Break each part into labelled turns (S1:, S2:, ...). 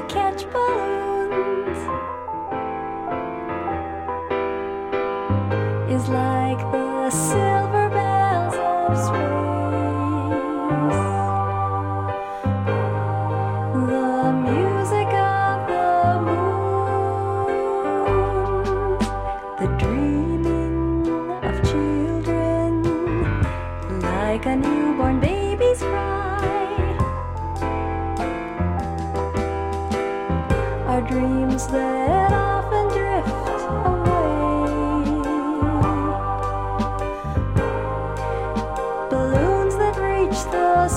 S1: catch balloons is like the silver bells of space, the music of the moon, the dreaming of children, like a newborn baby's cry, are dreams that often drift away, balloons that reach the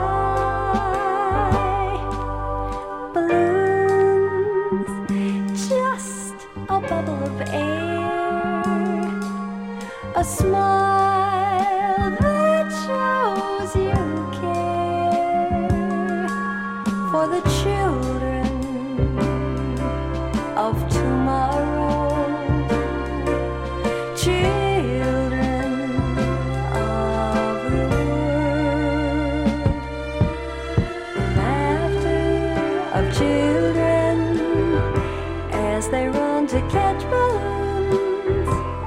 S1: sky, balloons, just a bubble of air, a smile that shows you care for the children of tomorrow, children of the world, laughter of children as they run to catch balloons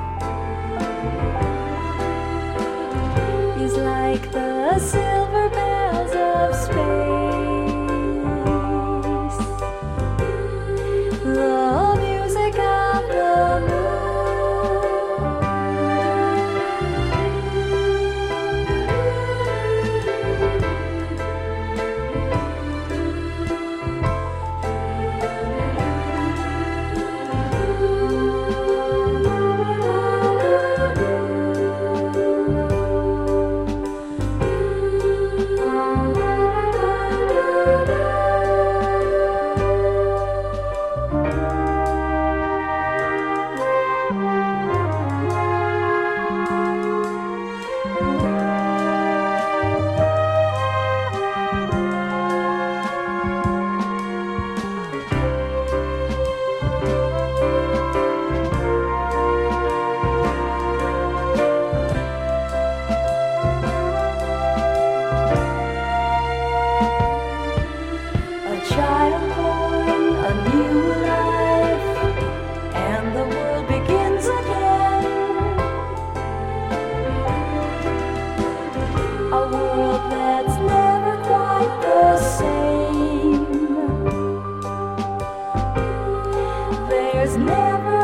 S1: is like the silver bells of space, the music of the moon. A child born, a new life, and the world begins again. A world that's never quite the same. There's never